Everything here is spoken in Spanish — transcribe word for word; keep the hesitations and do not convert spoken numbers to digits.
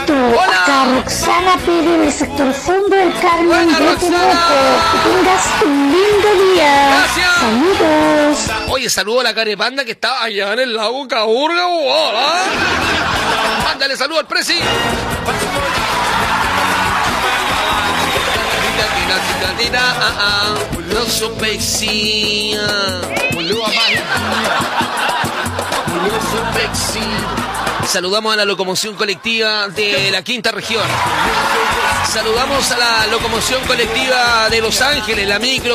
Benito. Hola. Acá Roxana Pérez del sector Fondo del Carmen Buena, de Roxana. Temuco. Que tengas un lindo día. Gracias. Saludos. Oye, saludo a la carepanda que está allá en el lago Caburga. Hola. Mándale saludo al presi. No sopexia. Saludamos a la locomoción colectiva de la quinta región. Saludamos a la locomoción colectiva de Los Ángeles, la micro